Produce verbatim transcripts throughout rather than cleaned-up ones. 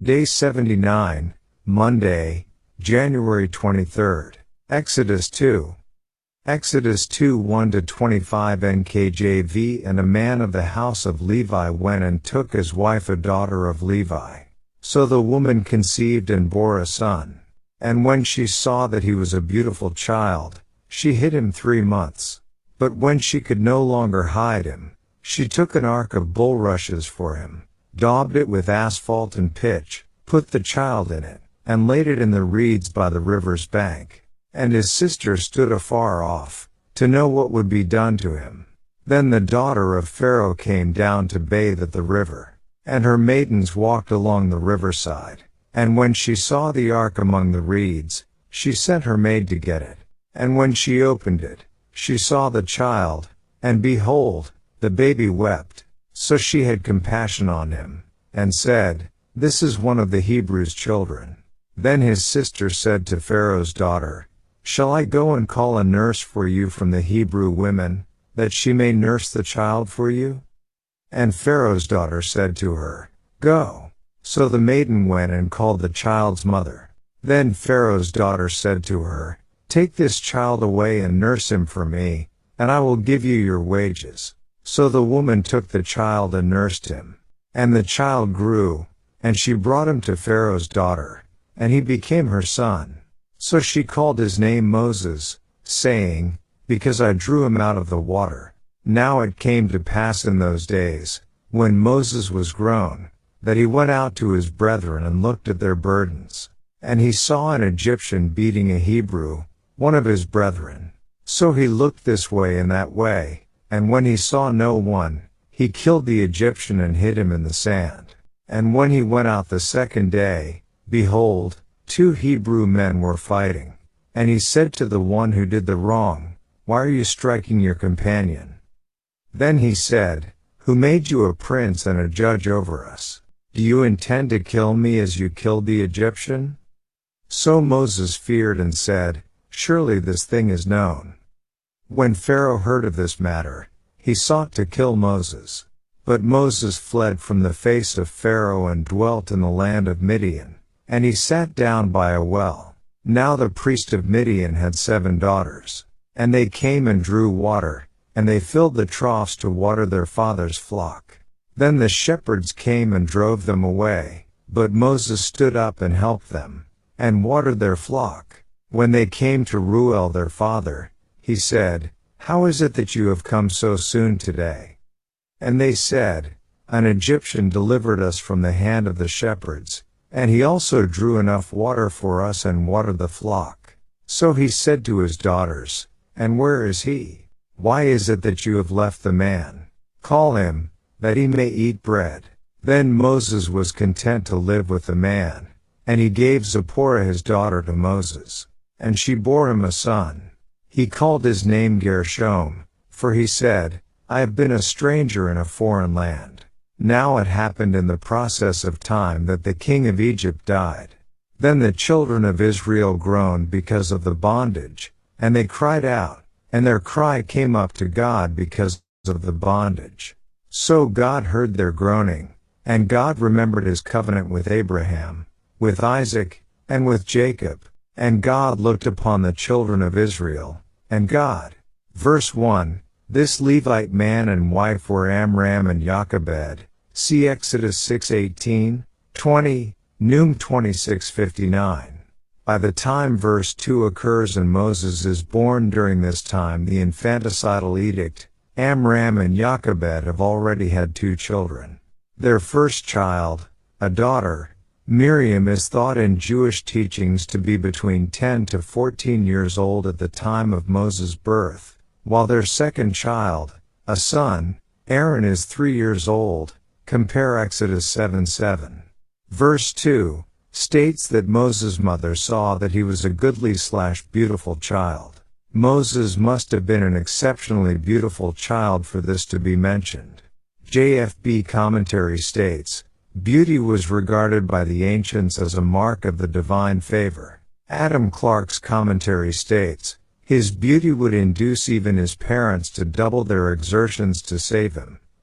Day seventy-nine, Monday, January twenty-third. Exodus two. Exodus two one to twenty-five N K J V. And a man of the house of Levi went and took as wife a daughter of Levi. So the woman conceived and bore a son. And when she saw that he was a beautiful child, she hid him three months. But when she could no longer hide him, she took an ark of bulrushes for him, daubed it with asphalt and pitch, put the child in it, and laid it in the reeds by the river's bank. And his sister stood afar off, to know what would be done to him. Then the daughter of Pharaoh came down to bathe at the river, and her maidens walked along the riverside. And when she saw the ark among the reeds, she sent her maid to get it. And when she opened it, she saw the child, and behold, the baby wept. So she had compassion on him, and said, "This is one of the Hebrews' children." Then his sister said to Pharaoh's daughter, "Shall I go and call a nurse for you from the Hebrew women, that she may nurse the child for you?" And Pharaoh's daughter said to her, "Go." So the maiden went and called the child's mother. Then Pharaoh's daughter said to her, "Take this child away and nurse him for me, and I will give you your wages." So the woman took the child and nursed him. And the child grew, and she brought him to Pharaoh's daughter, and he became her son. So she called his name Moses, saying, "Because I drew him out of the water." Now it came to pass in those days, when Moses was grown, that he went out to his brethren and looked at their burdens. And he saw an Egyptian beating a Hebrew, one of his brethren. So he looked this way and that way, and when he saw no one, he killed the Egyptian and hid him in the sand. And when he went out the second day, behold, two Hebrew men were fighting. And he said to the one who did the wrong, "Why are you striking your companion?" Then he said, "Who made you a prince and a judge over us? Do you intend to kill me as you killed the Egyptian?" So Moses feared and said, "Surely this thing is known." When Pharaoh heard of this matter, he sought to kill Moses. But Moses fled from the face of Pharaoh and dwelt in the land of Midian. And he sat down by a well. Now the priest of Midian had seven daughters. And they came and drew water, and they filled the troughs to water their father's flock. Then the shepherds came and drove them away, but Moses stood up and helped them, and watered their flock. When they came to Reuel their father, he said, "How is it that you have come so soon today?" And they said, "An Egyptian delivered us from the hand of the shepherds, and he also drew enough water for us and watered the flock." So he said to his daughters, "And where is he? Why is it that you have left the man? Call him, that he may eat bread." Then Moses was content to live with the man, and he gave Zipporah his daughter to Moses, and she bore him a son. He called his name Gershom, for he said, "I have been a stranger in a foreign land." Now it happened in the process of time that the king of Egypt died. Then the children of Israel groaned because of the bondage, and they cried out, and their cry came up to God because of the bondage. So God heard their groaning, and God remembered his covenant with Abraham, with Isaac, and with Jacob, and God looked upon the children of Israel, and God. Verse one, This Levite man and wife were Amram and Jochebed. See Exodus six eighteen, twenty, Num twenty-six fifty-nine. By the time verse two occurs and Moses is born during this time the infanticidal edict, Amram and Jochebed have already had two children. Their first child, a daughter, Miriam, is thought in Jewish teachings to be between ten to fourteen years old at the time of Moses' birth, while their second child, a son, Aaron, is three years old. Compare Exodus seven seven. Verse two states that Moses' mother saw that he was a goodly slash beautiful child. Moses must have been an exceptionally beautiful child for this to be mentioned. J F B commentary states, beauty was regarded by the ancients as a mark of the divine favor. Adam Clarke's commentary states, his beauty would induce even his parents to double their exertions to save him.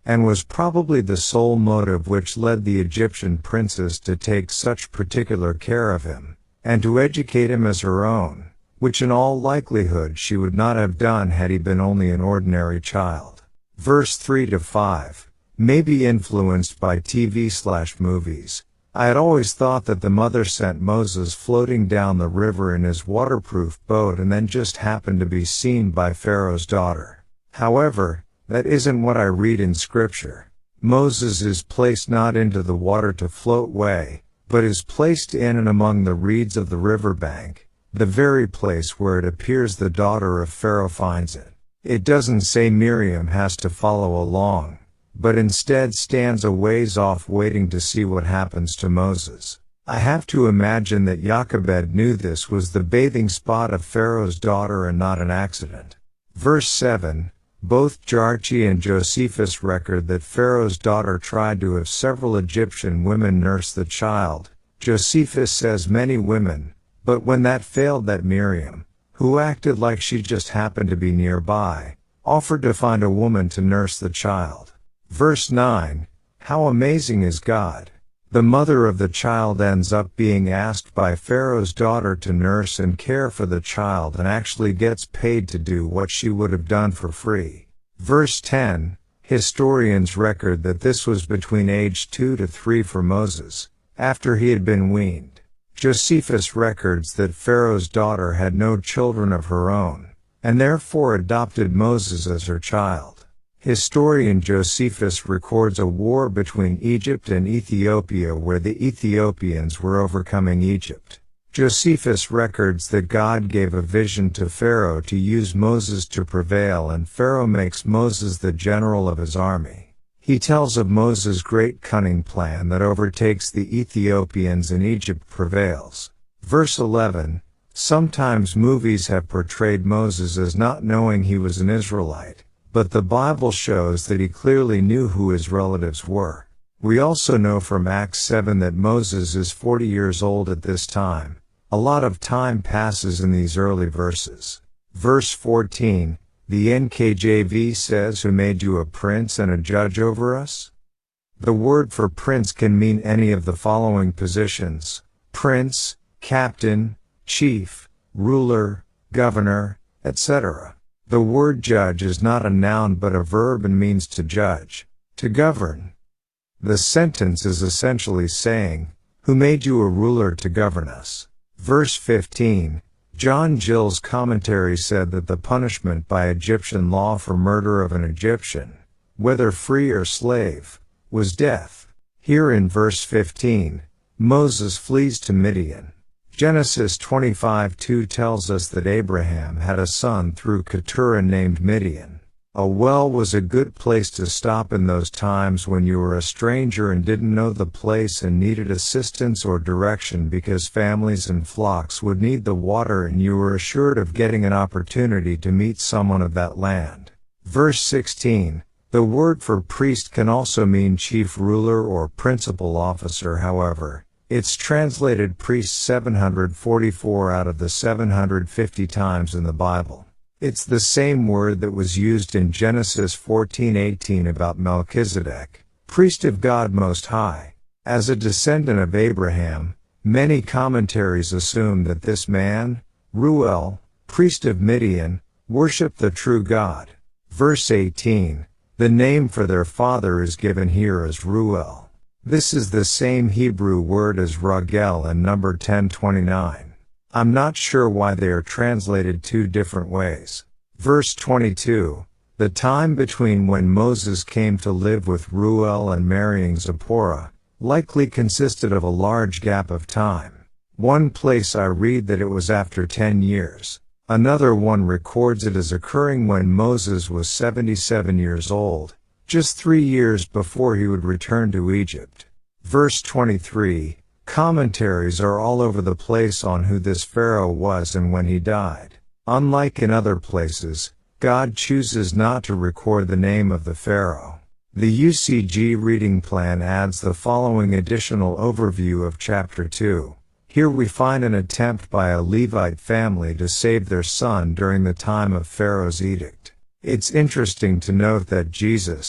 and was probably the sole motive which led the Egyptian princess to take such particular care of him, and to educate him as her own, which in all likelihood she would not have done had he been only an ordinary child. Verse three to five, may be influenced by T V slash movies. I had always thought that the mother sent Moses floating down the river in his waterproof boat and then just happened to be seen by Pharaoh's daughter. However, that isn't what I read in Scripture. Moses is placed not into the water to float away, but is placed in and among the reeds of the riverbank, the very place where it appears the daughter of Pharaoh finds it. It doesn't say Miriam has to follow along, but instead stands a ways off waiting to see what happens to Moses. I have to imagine that Jochebed knew this was the bathing spot of Pharaoh's daughter and not an accident. Verse seven, both Jarchi and Josephus record that Pharaoh's daughter tried to have several Egyptian women nurse the child. Josephus says many women, but when that failed, that Miriam, who acted like she just happened to be nearby, offered to find a woman to nurse the child. Verse nine, how amazing is God! The mother of the child ends up being asked by Pharaoh's daughter to nurse and care for the child and actually gets paid to do what she would have done for free. Verse ten, historians record that this was between age two to three for Moses, after he had been weaned. Josephus records that Pharaoh's daughter had no children of her own, and therefore adopted Moses as her child. Historian Josephus records a war between Egypt and Ethiopia where the Ethiopians were overcoming Egypt. Josephus records that God gave a vision to Pharaoh to use Moses to prevail, and Pharaoh makes Moses the general of his army. He tells of Moses' great cunning plan that overtakes the Ethiopians and Egypt prevails. Verse eleven, sometimes movies have portrayed Moses as not knowing he was an Israelite, but the Bible shows that he clearly knew who his relatives were. We also know from Acts seven that Moses is forty years old at this time. A lot of time passes in these early verses. Verse fourteen, the N K J V says, who made you a prince and a judge over us? The word for prince can mean any of the following positions: prince, captain, chief, ruler, governor, et cetera. The word judge is not a noun but a verb and means to judge, to govern. The sentence is essentially saying, who made you a ruler to govern us? Verse fifteen, John Gill's commentary said that the punishment by Egyptian law for murder of an Egyptian, whether free or slave, was death. Here in verse fifteen, Moses flees to Midian. Genesis twenty-five two tells us that Abraham had a son through Keturah named Midian. A well was a good place to stop in those times when you were a stranger and didn't know the place and needed assistance or direction, because families and flocks would need the water and you were assured of getting an opportunity to meet someone of that land. Verse sixteen, the word for priest can also mean chief ruler or principal officer. However, it's translated priest seven hundred forty-four out of the seven hundred fifty times in the Bible. It's the same word that was used in Genesis fourteen eighteen about Melchizedek, priest of God Most High. As a descendant of Abraham, many commentaries assume that this man, Ruel, priest of Midian, worshiped the true God. Verse eighteen, the name for their father is given here as Ruel. This is the same Hebrew word as Ragel in Number ten twenty-nine. I'm not sure why they are translated two different ways. Verse twenty-two, the time between when Moses came to live with Ruel and marrying Zipporah likely consisted of a large gap of time. One place I read that it was after ten years. Another one records it as occurring when Moses was seventy-seven years old, just three years before he would return to Egypt. Verse twenty-three, commentaries are all over the place on who this Pharaoh was and when he died. Unlike in other places, God chooses not to record the name of the Pharaoh. The U C G reading plan adds the following additional overview of chapter two. Here we find an attempt by a Levite family to save their son during the time of Pharaoh's edict. It's interesting to note that Jesus,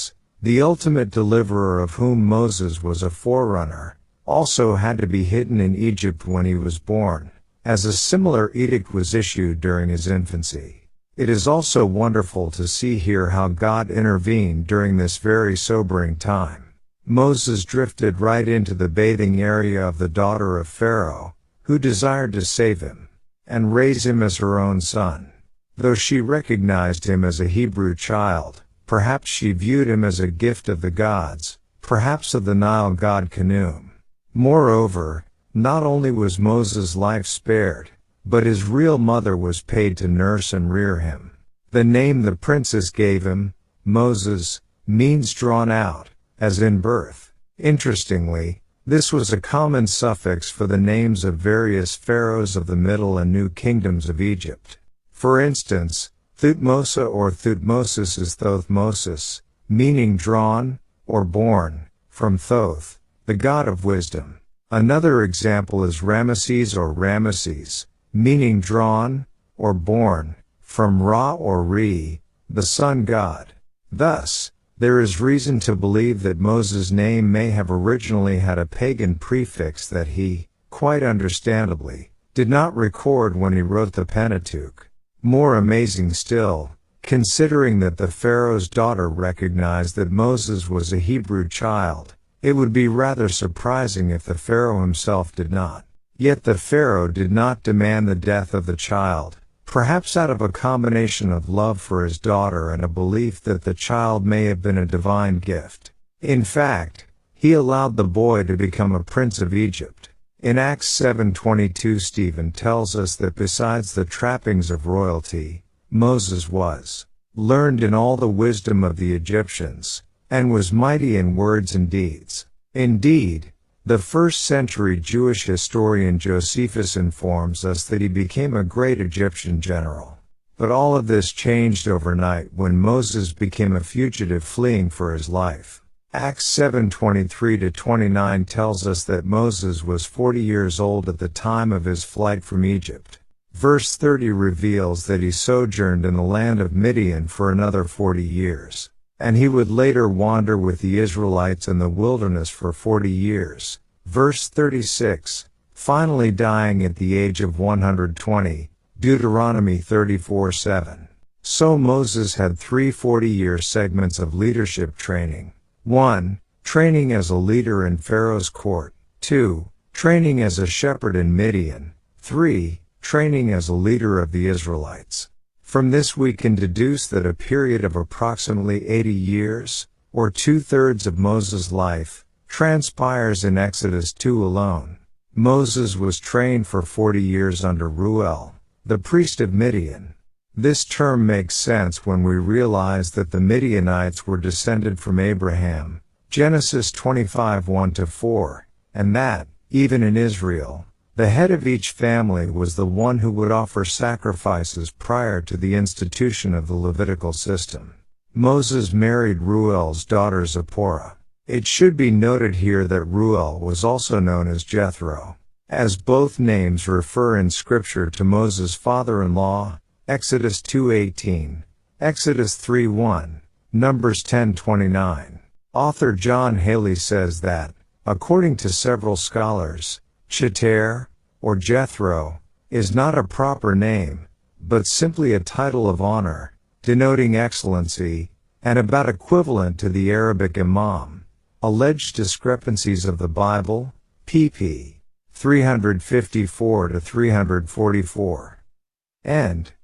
the ultimate deliverer of whom Moses was a forerunner, also had to be hidden in Egypt when he was born, as a similar edict was issued during his infancy. It is also wonderful to see here how God intervened during this very sobering time. Moses drifted right into the bathing area of the daughter of Pharaoh, who desired to save him, and raise him as her own son. Though she recognized him as a Hebrew child, perhaps she viewed him as a gift of the gods, perhaps of the Nile god Khnum. Moreover, not only was Moses' life spared, but his real mother was paid to nurse and rear him. The name the princess gave him, Moses, means drawn out, as in birth. Interestingly, this was a common suffix for the names of various pharaohs of the Middle and New Kingdoms of Egypt. For instance, Thutmose or Thutmosis is Thothmosis, meaning drawn, or born, from Thoth, the god of wisdom. Another example is Ramesses or Ramesses, meaning drawn, or born, from Ra or Re, the sun god. Thus, there is reason to believe that Moses' name may have originally had a pagan prefix that he, quite understandably, did not record when he wrote the Pentateuch. More amazing still, considering that the Pharaoh's daughter recognized that Moses was a Hebrew child, it would be rather surprising if the Pharaoh himself did not. Yet the Pharaoh did not demand the death of the child, perhaps out of a combination of love for his daughter and a belief that the child may have been a divine gift. In fact, he allowed the boy to become a prince of Egypt. In Acts seven twenty-two, Stephen tells us that besides the trappings of royalty, Moses was learned in all the wisdom of the Egyptians, and was mighty in words and deeds. Indeed, the first century Jewish historian Josephus informs us that he became a great Egyptian general. But all of this changed overnight when Moses became a fugitive fleeing for his life. Acts seven twenty-three to twenty-nine tells us that Moses was forty years old at the time of his flight from Egypt. Verse thirty reveals that he sojourned in the land of Midian for another forty years, and he would later wander with the Israelites in the wilderness for forty years. Verse thirty-six, finally dying at the age of one hundred twenty, Deuteronomy thirty-four seven. So Moses had three forty-year segments of leadership training. one. Training as a leader in Pharaoh's court. two. Training as a shepherd in Midian. three. Training as a leader of the Israelites. From this we can deduce that a period of approximately eighty years, or two-thirds of Moses' life, transpires in Exodus two alone. Moses was trained for forty years under Reuel, the priest of Midian. This term makes sense when we realize that the Midianites were descended from Abraham, Genesis twenty-five one to four, and that, even in Israel, the head of each family was the one who would offer sacrifices prior to the institution of the Levitical system. Moses married Reuel's daughter Zipporah. It should be noted here that Reuel was also known as Jethro, as both names refer in Scripture to Moses' father-in-law, Exodus two eighteen, Exodus three one, Numbers ten twenty-nine. Author John Haley says that, according to several scholars, Cheter, or Jethro, is not a proper name, but simply a title of honor, denoting excellency, and about equivalent to the Arabic imam. Alleged discrepancies of the Bible, pp. three fifty-four to three forty-four. End.